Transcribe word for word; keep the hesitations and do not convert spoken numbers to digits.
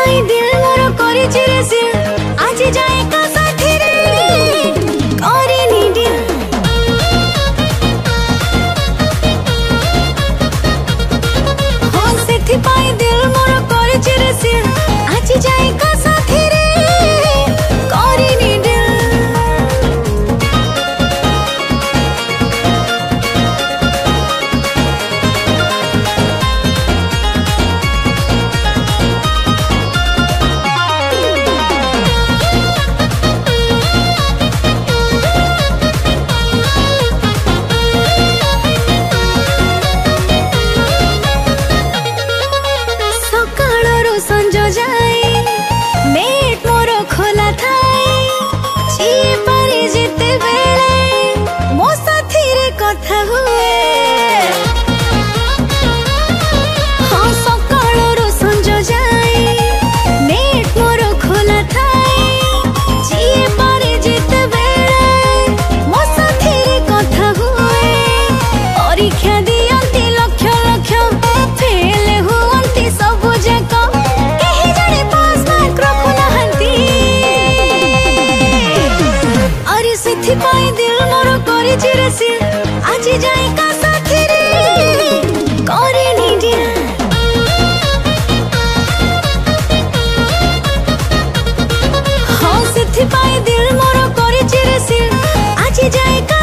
पाई दिल मोर करी चिरसी आज जाए का साथी रे करे नी दिल हो सेथि पाई दिल मोर करी चिरसी आज जाए का साथी रे करे नी दिल पाई दिल मोर करी चिरसी आज जाए का साथी रे करे नी दिल हाँ सेथि पाई दिल मोर करी चिरसी आज जाए का